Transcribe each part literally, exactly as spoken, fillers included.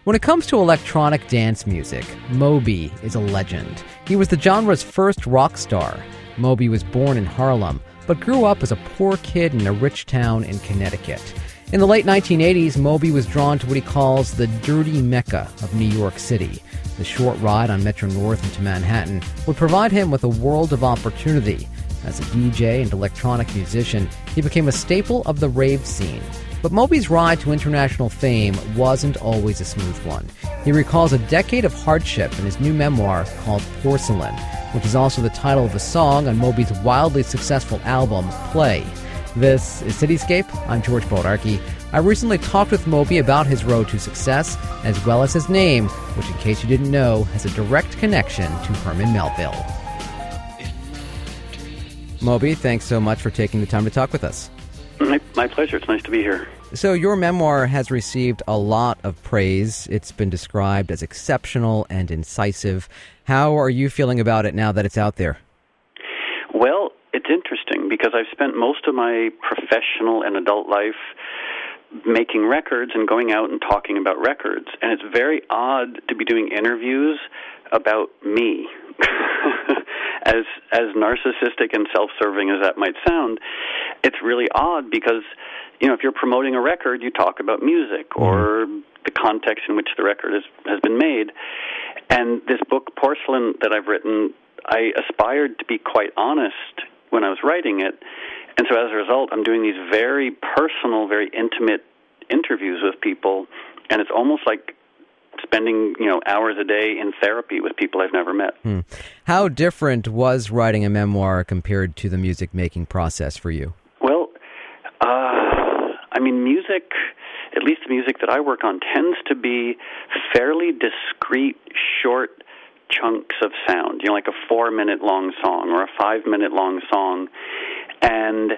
When it comes to electronic dance music, Moby is a legend. He was the genre's first rock star. Moby was born in Harlem, but grew up as a poor kid in a rich town in Connecticut. In the late nineteen eighties, Moby was drawn to what he calls the dirty Mecca of New York City. The short ride on Metro North into Manhattan would provide him with a world of opportunity. As a D J and electronic musician, he became a staple of the rave scene. But Moby's ride to international fame wasn't always a smooth one. He recalls a decade of hardship in his new memoir called Porcelain, which is also the title of a song on Moby's wildly successful album, Play. This is Cityscape. I'm George Bodarky. I recently talked with Moby about his road to success, as well as his name, which, in case you didn't know, has a direct connection to Herman Melville. Moby, thanks so much for taking the time to talk with us. My, my pleasure. It's nice to be here. So your memoir has received a lot of praise. It's been described as exceptional and incisive. How are you feeling about it now that it's out there? Well, it's interesting because I've spent most of my professional and adult life making records and going out and talking about records. And it's very odd to be doing interviews about me. as as narcissistic and self-serving as that might sound, it's really odd because, you know, if you're promoting a record, you talk about music or the context in which the record has, has been made. And this book, Porcelain, that I've written, I aspired to be quite honest when I was writing it. And so as a result, I'm doing these very personal, very intimate interviews with people, and it's almost like spending, you know, hours a day in therapy with people I've never met. Hmm. How different was writing a memoir compared to the music-making process for you? Well, uh, I mean, music, at least the music that I work on, tends to be fairly discrete, short chunks of sound, you know, like a four-minute long song or a five-minute long song. And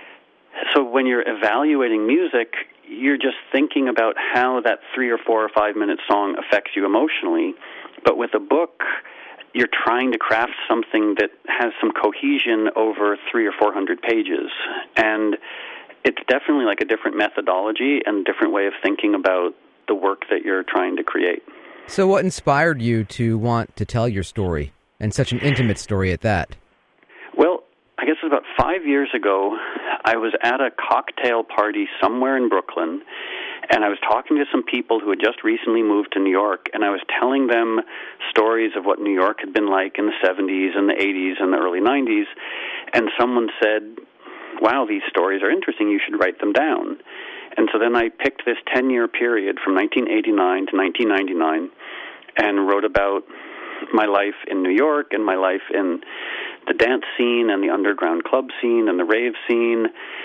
so when you're evaluating music, you're just thinking about how that three or four or five minute song affects you emotionally. But with a book, you're trying to craft something that has some cohesion over three or four hundred pages. And it's definitely like a different methodology and different way of thinking about the work that you're trying to create. So what inspired you to want to tell your story, and such an intimate story at that? Well, I guess it was about five years ago. I was at a cocktail party somewhere in Brooklyn, and I was talking to some people who had just recently moved to New York, and I was telling them stories of what New York had been like in the seventies and the eighties and the early nineties, and someone said, wow, these stories are interesting, you should write them down. And so then I picked this ten-year period from nineteen eighty-nine to nineteen ninety-nine and wrote about my life in New York and my life in the dance scene and the underground club scene and the rave scene.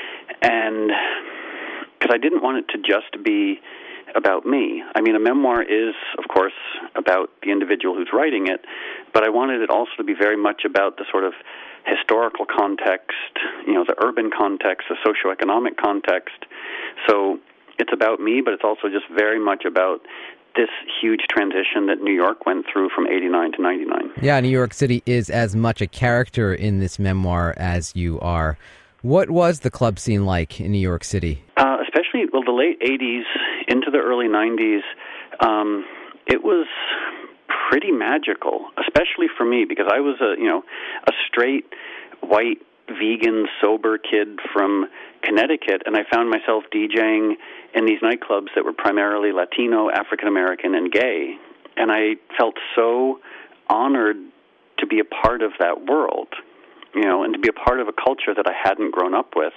And because I didn't want it to just be about me. I mean, a memoir is, of course, about the individual who's writing it, but I wanted it also to be very much about the sort of historical context, you know, the urban context, the socioeconomic context. So it's about me, but it's also just very much about this huge transition that New York went through from eighty-nine to ninety-nine. Yeah, New York City is as much a character in this memoir as you are. What was the club scene like in New York City? Uh, especially, well, the late eighties into the early nineties, um, it was pretty magical, especially for me, because I was a, you know, a straight, white, vegan, sober kid from Connecticut, and I found myself DJing in these nightclubs that were primarily Latino, African American, and gay, and I felt so honored to be a part of that world, you know, and to be a part of a culture that I hadn't grown up with,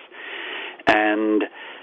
and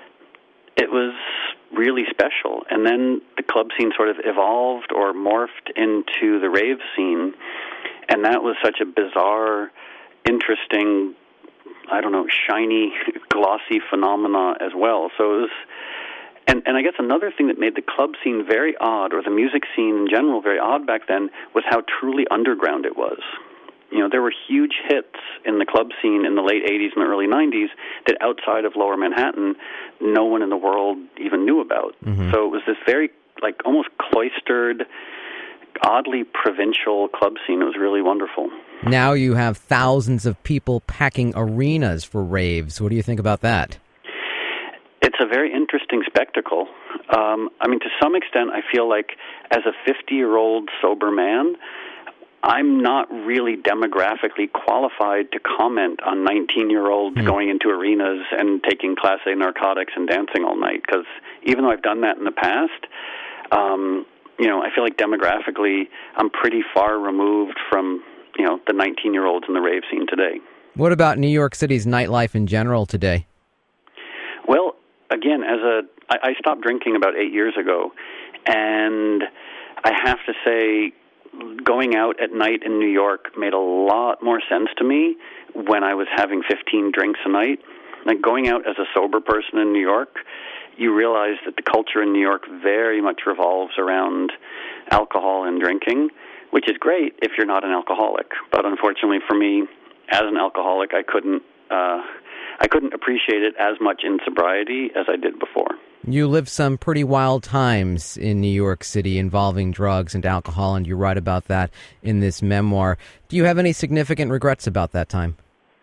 it was really special. And then the club scene sort of evolved or morphed into the rave scene, and that was such a bizarre, interesting, I don't know, shiny, glossy phenomena as well. So it was, and, and I guess another thing that made the club scene very odd, or the music scene in general very odd back then, was how truly underground it was. You know, there were huge hits in the club scene in the late eighties and the early nineties that outside of Lower Manhattan, no one in the world even knew about. Mm-hmm. So it was this very, like, almost cloistered, oddly provincial club scene. It was really wonderful. Now you have thousands of people packing arenas for raves. What do you think about that? It's a very interesting spectacle. Um, I mean, to some extent, I feel like as a fifty-year-old sober man, I'm not really demographically qualified to comment on nineteen-year-olds mm. going into arenas and taking Class A narcotics and dancing all night, because even though I've done that in the past, um, you know, I feel like demographically I'm pretty far removed from, you know, the nineteen-year-olds in the rave scene today. What about New York City's nightlife in general today? Well, again, as a I, I stopped drinking about eight years ago, and I have to say, going out at night in New York made a lot more sense to me when I was having fifteen drinks a night. Like, going out as a sober person in New York, you realize that the culture in New York very much revolves around alcohol and drinking, which is great if you're not an alcoholic. But unfortunately for me, as an alcoholic, I couldn't uh, I couldn't appreciate it as much in sobriety as I did before. You lived some pretty wild times in New York City involving drugs and alcohol, and you write about that in this memoir. Do you have any significant regrets about that time?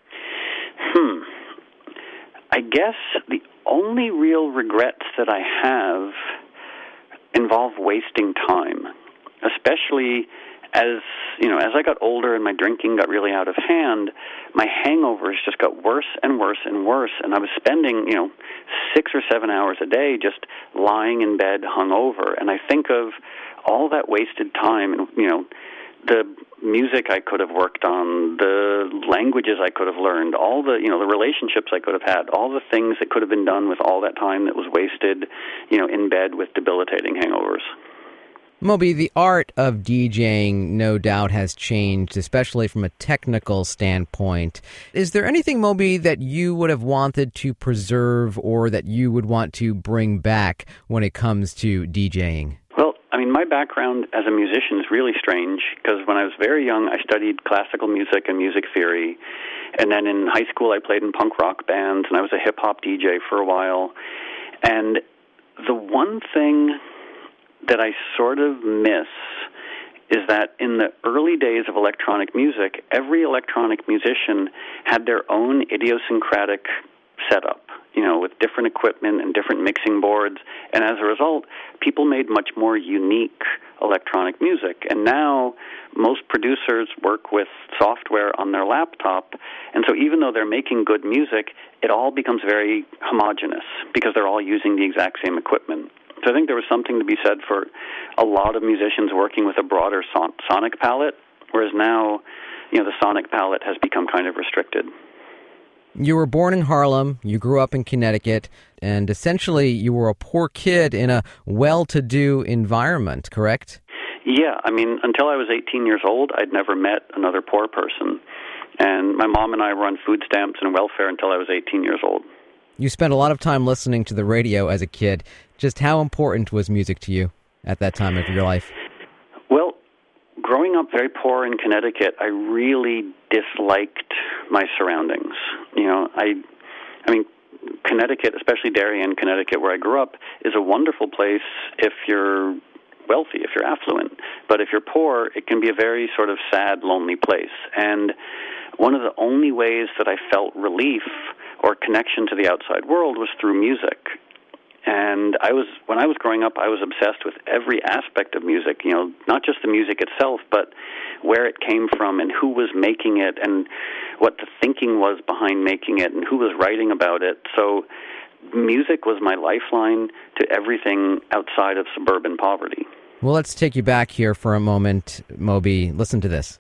Hmm. I guess the only real regrets that I have involve wasting time, especially as, you know, as I got older and my drinking got really out of hand, my hangovers just got worse and worse and worse, and I was spending, you know, six or seven hours a day just lying in bed hungover. And I think of all that wasted time and, you know, the music I could have worked on, the languages I could have learned, all the, you know, the relationships I could have had, all the things that could have been done with all that time that was wasted, you know, in bed with debilitating hangovers. Moby, the art of DJing no doubt has changed, especially from a technical standpoint. Is there anything, Moby, that you would have wanted to preserve or that you would want to bring back when it comes to DJing? Well, I mean, my background as a musician is really strange, because when I was very young, I studied classical music and music theory. And then in high school, I played in punk rock bands, and I was a hip-hop D J for a while. And the one thing that I sort of miss is that in the early days of electronic music, every electronic musician had their own idiosyncratic setup, you know, with different equipment and different mixing boards. And as a result, people made much more unique electronic music. And now most producers work with software on their laptop. And so even though they're making good music, it all becomes very homogeneous because they're all using the exact same equipment. So I think there was something to be said for a lot of musicians working with a broader son- sonic palette, whereas now, you know, the sonic palette has become kind of restricted. You were born in Harlem, you grew up in Connecticut, and essentially you were a poor kid in a well-to-do environment, correct? Yeah, I mean, until I was eighteen years old, I'd never met another poor person. And my mom and I were on food stamps and welfare until I was eighteen years old. You spent a lot of time listening to the radio as a kid. Just how important was music to you at that time of your life? Well, growing up very poor in Connecticut, I really disliked my surroundings. You know, I, I mean, Connecticut, especially Darien, Connecticut, where I grew up, is a wonderful place if you're wealthy, if you're affluent. But if you're poor, it can be a very sort of sad, lonely place. And one of the only ways that I felt relief or connection to the outside world was through music. And I was, when I was growing up, I was obsessed with every aspect of music, you know, not just the music itself, but where it came from and who was making it and what the thinking was behind making it and who was writing about it. So music was my lifeline to everything outside of suburban poverty. Well, let's take you back here for a moment, Moby. Listen to this.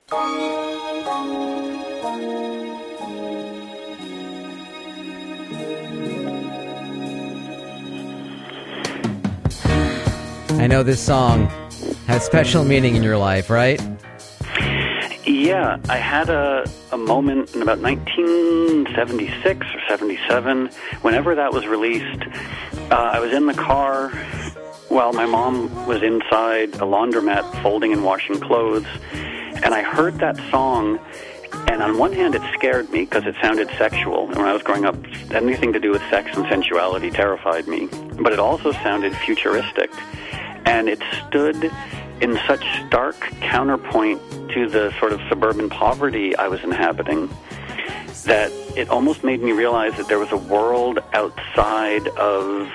I know this song has special meaning in your life, right? Yeah, I had a, a moment in about nineteen seventy-six or seventy-seven. Whenever that was released, uh, I was in the car while my mom was inside a laundromat folding and washing clothes, and I heard that song. And on one hand, it scared me because it sounded sexual. And when I was growing up, anything to do with sex and sensuality terrified me. But it also sounded futuristic. And it stood in such stark counterpoint to the sort of suburban poverty I was inhabiting. that it almost made me realize that there was a world outside of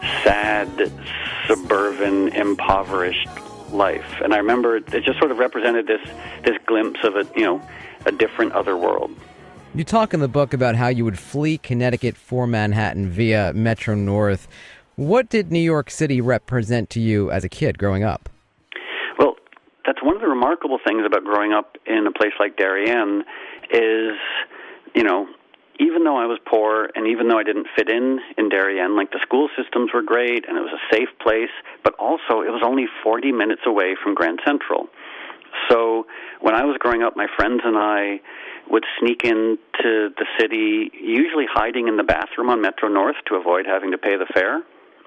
sad, suburban, impoverished life. And I remember it just sort of represented this this glimpse of a, you know, a different other world. You talk in the book about how you would flee Connecticut for Manhattan via Metro North. What did New York City represent to you as a kid growing up? Well, that's one of the remarkable things about growing up in a place like Darien is, you know, even though I was poor and even though I didn't fit in in Darien, like the school systems were great and it was a safe place, but also it was only forty minutes away from Grand Central. So when I was growing up, my friends and I would sneak into the city, usually hiding in the bathroom on Metro North to avoid having to pay the fare.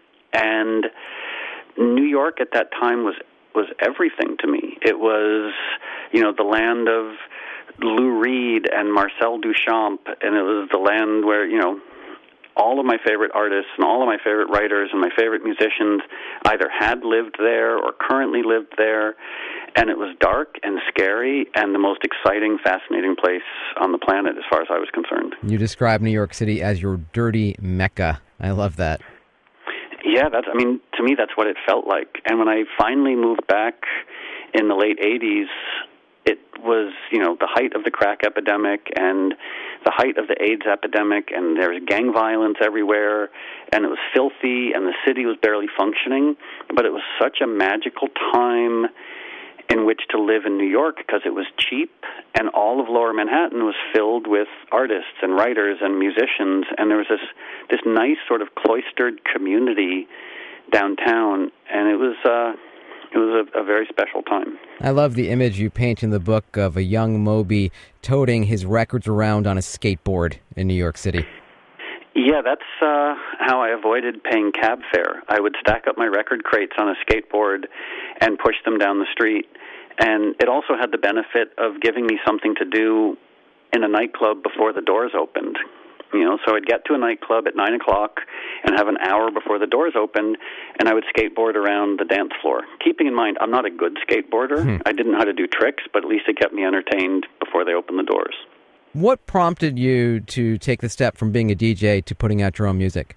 And New York at that time was was everything to me. It was, you know, the land of Lou Reed and Marcel Duchamp, and it was the land where, you know, all of my favorite artists and all of my favorite writers and my favorite musicians either had lived there or currently lived there, and it was dark and scary and the most exciting, fascinating place on the planet as far as I was concerned. You describe New York City as your dirty Mecca. I love that. Yeah, that's, I mean, to me, that's what it felt like. And when I finally moved back in the late eighties, it was, you know, the height of the crack epidemic and the height of the AIDS epidemic, and there was gang violence everywhere, and it was filthy, and the city was barely functioning. But it was such a magical time in which to live in New York because it was cheap, and all of Lower Manhattan was filled with artists and writers and musicians, and there was this this nice sort of cloistered community downtown, and it was uh, it was a, a very special time. I love the image you paint in the book of a young Moby toting his records around on a skateboard in New York City. Yeah, that's uh, how I avoided paying cab fare. I would stack up my record crates on a skateboard and push them down the street. And it also had the benefit of giving me something to do in a nightclub before the doors opened. You know, so I'd get to a nightclub at nine o'clock and have an hour before the doors opened, and I would skateboard around the dance floor. Keeping in mind, I'm not a good skateboarder. Hmm. I didn't know how to do tricks, but at least it kept me entertained before they opened the doors. What prompted you to take the step from being a D J to putting out your own music?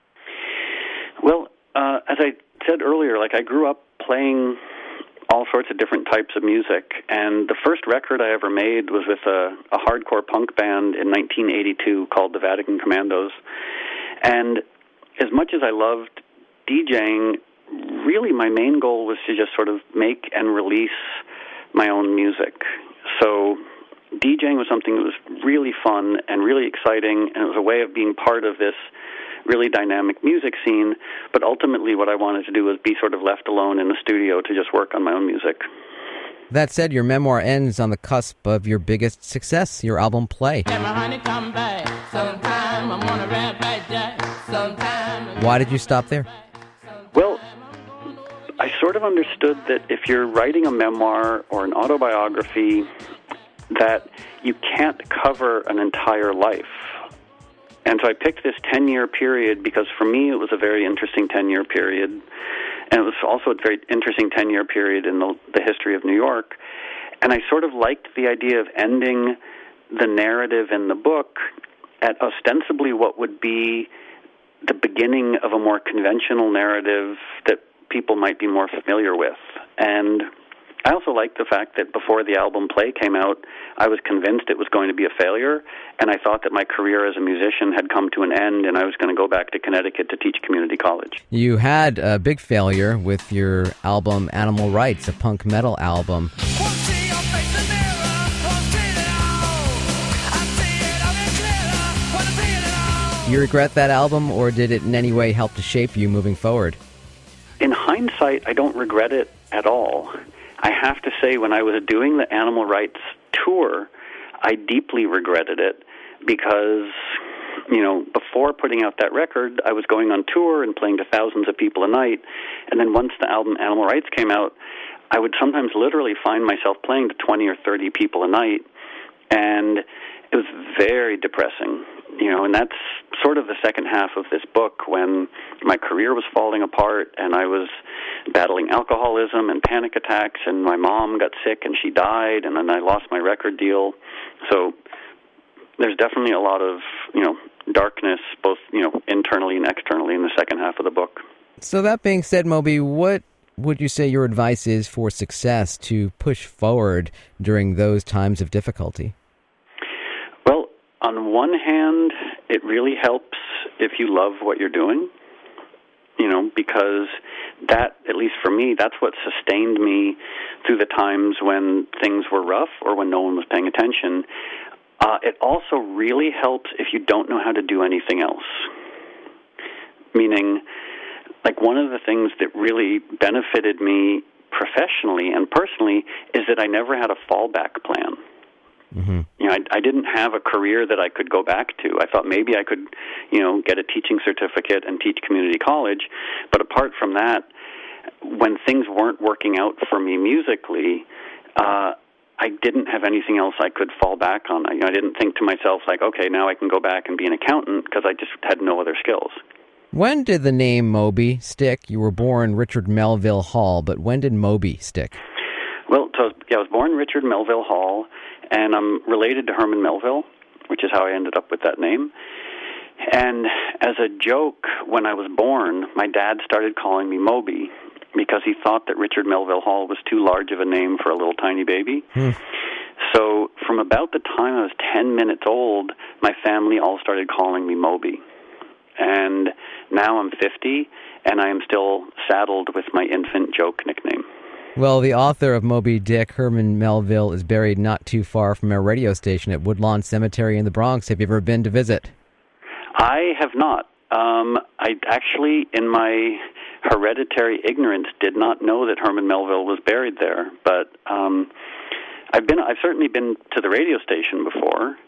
Well, uh, as I said earlier, like I grew up playing all sorts of different types of music, and the first record I ever made was with a, a hardcore punk band in nineteen eighty-two called the Vatican Commandos. And as much as I loved DJing, really my main goal was to just sort of make and release my own music. So DJing was something that was really fun and really exciting, and it was a way of being part of this really dynamic music scene, but ultimately what I wanted to do was be sort of left alone in the studio to just work on my own music. That said, your memoir ends on the cusp of your biggest success, your album Play. Why did you stop there? Well, I sort of understood that if you're writing a memoir or an autobiography, that you can't cover an entire life. And so I picked this ten-year period because for me it was a very interesting ten-year period. And it was also a very interesting ten-year period in the, the history of New York. And I sort of liked the idea of ending the narrative in the book at ostensibly what would be the beginning of a more conventional narrative that people might be more familiar with. And I also liked the fact that before the album Play came out, I was convinced it was going to be a failure, and I thought that my career as a musician had come to an end, and I was going to go back to Connecticut to teach community college. You had a big failure with your album Animal Rights, a punk metal album. You regret that album, or did it in any way help to shape you moving forward? In hindsight, I don't regret it at all. I have to say, when I was doing the Animal Rights tour, I deeply regretted it because, you know, before putting out that record, I was going on tour and playing to thousands of people a night, and then once the album Animal Rights came out, I would sometimes literally find myself playing to twenty or thirty people a night, and it was very depressing, you know, and that's sort of the second half of this book when my career was falling apart and I was battling alcoholism and panic attacks, and my mom got sick and she died, and then I lost my record deal. So there's definitely a lot of, you know, darkness, both, you know, internally and externally in the second half of the book. So that being said, Moby, what would you say your advice is for success to push forward during those times of difficulty? Well, on one hand, it really helps if you love what you're doing, you know, because that, at least for me, that's what sustained me through the times when things were rough or when no one was paying attention. Uh, it also really helps if you don't know how to do anything else. Meaning, like, one of the things that really benefited me professionally and personally is that I never had a fallback plan. Mm-hmm. You know, I, I didn't have a career that I could go back to. I thought maybe I could, you know, get a teaching certificate and teach community college. But apart from that, when things weren't working out for me musically, uh, I didn't have anything else I could fall back on. I, you know, I didn't think to myself, like, okay, now I can go back and be an accountant, because I just had no other skills. When did the name Moby stick? You were born Richard Melville Hall, but when did Moby stick? Well, so, yeah, I was born Richard Melville Hall, and I'm related to Herman Melville, which is how I ended up with that name. And as a joke, when I was born, my dad started calling me Moby because he thought that Richard Melville Hall was too large of a name for a little tiny baby. Hmm. So from about the time I was ten minutes old, my family all started calling me Moby. And now I'm fifty, and I am still saddled with my infant joke nickname. Well, the author of Moby Dick, Herman Melville, is buried not too far from our radio station at Woodlawn Cemetery in the Bronx. Have you ever been to visit? I have not. Um, I actually, in my hereditary ignorance, did not know that Herman Melville was buried there. But um, I've been, I've certainly been to the radio station before,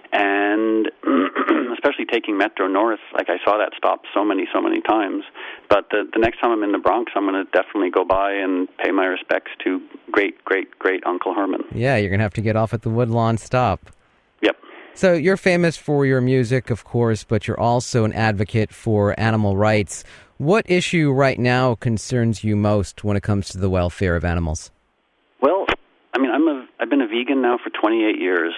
and especially taking Metro North, like I saw that stop so many, so many times. But the, the next time I'm in the Bronx, I'm going to definitely go by and pay my respects to great, great, great Uncle Herman. Yeah, you're going to have to get off at the Woodlawn stop. Yep. So you're famous for your music, of course, but you're also an advocate for animal rights. What issue right now concerns you most when it comes to the welfare of animals? Well, I mean, I'm a, I've been a vegan now for twenty-eight years,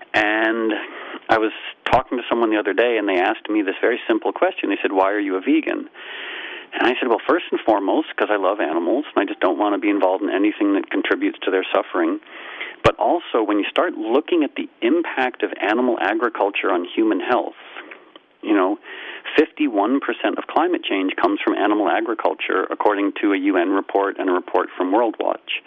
and I was talking to someone the other day, and they asked me this very simple question. They said, why are you a vegan? And I said, well, first and foremost, because I love animals, and I just don't want to be involved in anything that contributes to their suffering. But also, when you start looking at the impact of animal agriculture on human health, you know, fifty-one percent of climate change comes from animal agriculture, according to a U N report and a report from World Watch.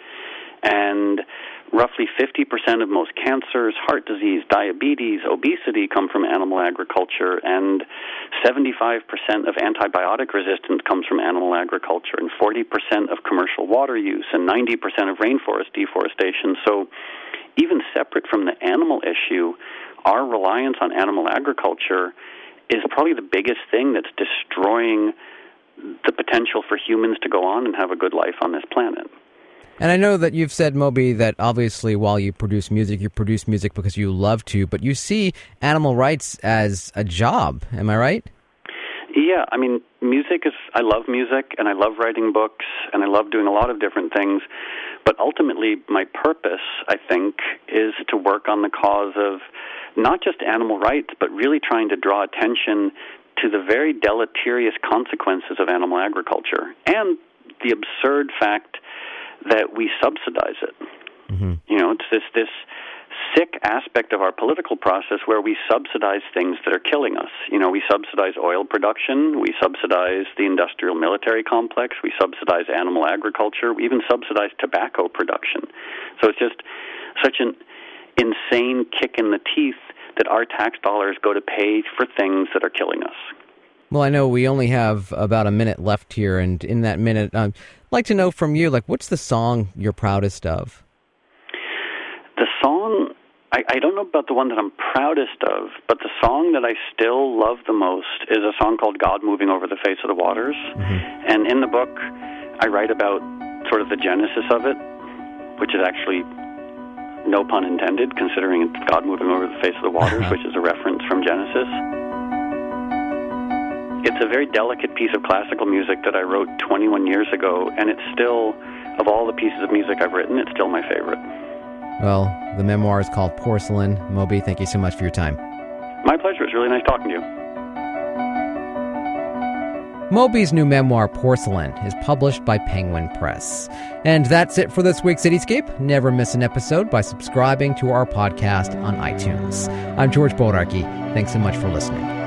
And roughly fifty percent of most cancers, heart disease, diabetes, obesity come from animal agriculture, and seventy-five percent of antibiotic resistance comes from animal agriculture, and forty percent of commercial water use, and ninety percent of rainforest deforestation. So even separate from the animal issue, our reliance on animal agriculture is probably the biggest thing that's destroying the potential for humans to go on and have a good life on this planet. And I know that you've said, Moby, that obviously while you produce music, you produce music because you love to, but you see animal rights as a job. Am I right? Yeah, I mean, music is, I love music, and I love writing books, and I love doing a lot of different things, but ultimately my purpose, I think, is to work on the cause of not just animal rights, but really trying to draw attention to the very deleterious consequences of animal agriculture and the absurd fact that we subsidize it. Mm-hmm. You know, it's this this sick aspect of our political process where we subsidize things that are killing us. You know, we subsidize oil production, we subsidize the industrial military complex, we subsidize animal agriculture, we even subsidize tobacco production. So it's just such an insane kick in the teeth that our tax dollars go to pay for things that are killing us. Well, I know we only have about a minute left here, and in that minute, I'd like to know from you, like, what's the song you're proudest of? The song, I, I don't know about the one that I'm proudest of, but the song that I still love the most is a song called God Moving Over the Face of the Waters. Mm-hmm. And in the book, I write about sort of the genesis of it, which is actually no pun intended, considering it's God moving over the face of the waters, which is a reference from Genesis. It's a very delicate piece of classical music that I wrote twenty-one years ago, and it's still, of all the pieces of music I've written, it's still my favorite. Well, the memoir is called Porcelain. Moby, thank you so much for your time. My pleasure. It was really nice talking to you. Moby's new memoir, Porcelain, is published by Penguin Press. And that's it for this week's Cityscape. Never miss an episode by subscribing to our podcast on iTunes. I'm George Bodarky. Thanks so much for listening.